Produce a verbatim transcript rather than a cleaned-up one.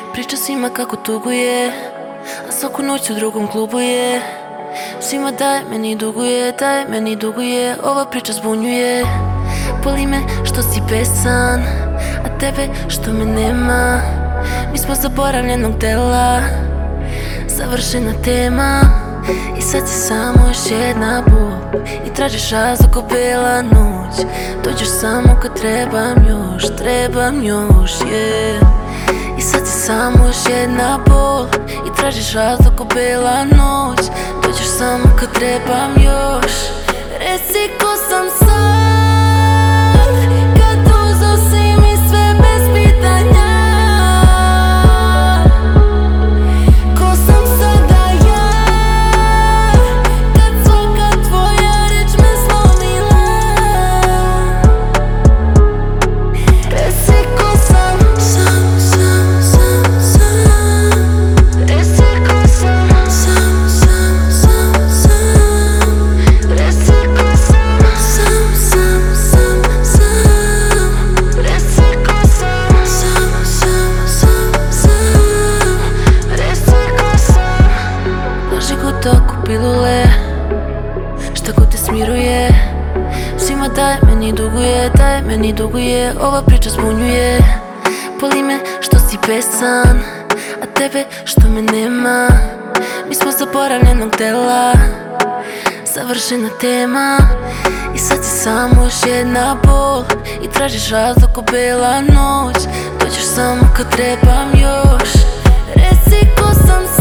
Priča svima kako tuguje, a svaku noć u drugom klubu je. Svima daj, meni duguje, daj, meni duguje. Ova priča zbunjuje. Boli me što si besan, a tebe što me nema. Mi smo zaboravljenog dela, završena tema. I sad si samo još jedna bol i tražiš razlog ko bela noć. Dođeš samo kad trebam još, trebam još, yeah. I sad si samo još jedna bol i tražiš razlog ko bela noć. Dođeš samo kad trebam još. Reci ko sam sad, kad uzeo si mi sve bez pitanja. Ko sam sada ja, kad svaka tvoja reč me slomila. Reci ko sam, sam, sam, sam, sam. Reci ko sam, sam, sam, sam, sam. Reci ko sam, sam, sam, sam, sam. Reci ko sam, sam, sam, sam, sam. Reci ko sam. Laži ko toku pilule, šta god te smiruje. Svima daj, meni duguje, daj, meni duguje. Ova priča zbunjuje. Boli me što si besan, a tebe što me nema. Mi smo zaboravljenog dela, završena tema. I sad si samo još jedna bol i tražiš razlog ko bela noć. Dođeš samo kad trebam još. Reci ko sam